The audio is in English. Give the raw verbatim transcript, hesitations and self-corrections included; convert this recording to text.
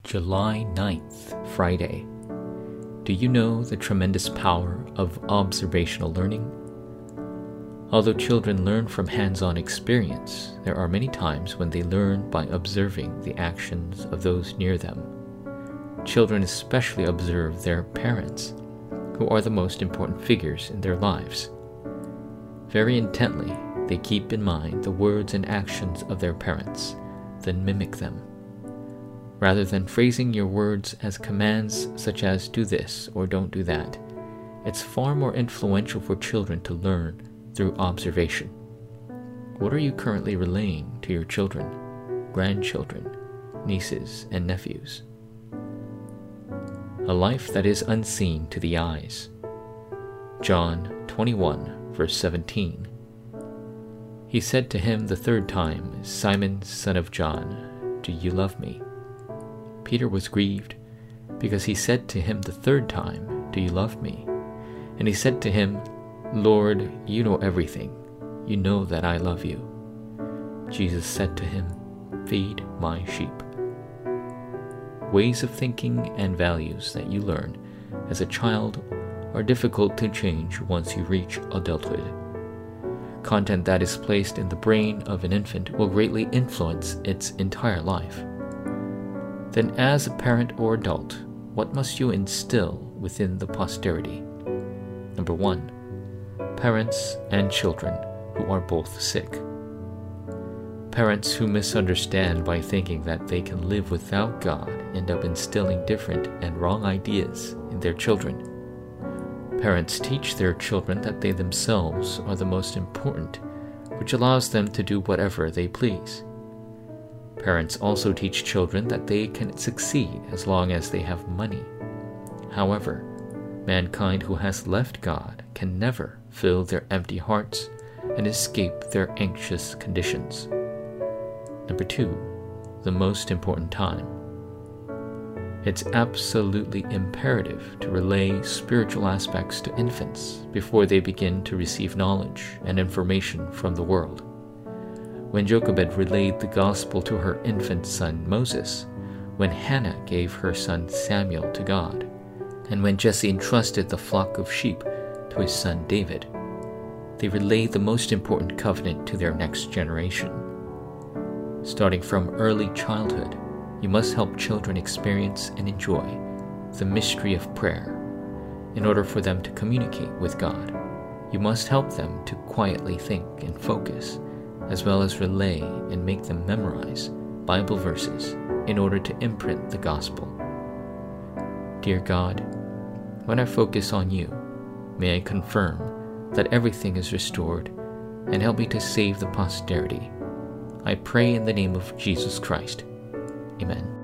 July ninth, Friday. Do you know the tremendous power of observational learning? Although children learn from hands-on experience, there are many times when they learn by observing the actions of those near them. Children especially observe their parents, who are the most important figures in their lives. Very intently, they keep in mind the words and actions of their parents, then mimic them. Rather than phrasing your words as commands such as do this or don't do that, it's far more influential for children to learn through observation. What are you currently relaying to your children, grandchildren, nieces, and nephews? A life that is unseen to the eyes. John twenty-one, verse seventeen. He said to him the third time, Simon, son of John, do you love me? Peter was grieved, because he said to him the third time, do you love me? And he said to him, Lord, you know everything. You know that I love you. Jesus said to him, feed my sheep. Ways of thinking and values that you learn as a child are difficult to change once you reach adulthood. Content that is placed in the brain of an infant will greatly influence its entire life. Then as a parent or adult, what must you instill within the posterity? Number one, parents and children who are both sick. Parents who misunderstand by thinking that they can live without God end up instilling different and wrong ideas in their children. Parents teach their children that they themselves are the most important, which allows them to do whatever they please. Parents also teach children that they can succeed as long as they have money. However, mankind who has left God can never fill their empty hearts and escape their anxious conditions. Number two, the most important time. It's absolutely imperative to relay spiritual aspects to infants before they begin to receive knowledge and information from the world. When Jochebed relayed the gospel to her infant son Moses, when Hannah gave her son Samuel to God, and when Jesse entrusted the flock of sheep to his son David, they relayed the most important covenant to their next generation. Starting from early childhood, you must help children experience and enjoy the mystery of prayer. In order for them to communicate with God, you must help them to quietly think and focus, as well as relay and make them memorize Bible verses in order to imprint the gospel. Dear God, when I focus on you, may I confirm that everything is restored and help me to save the posterity. I pray in the name of Jesus Christ. Amen.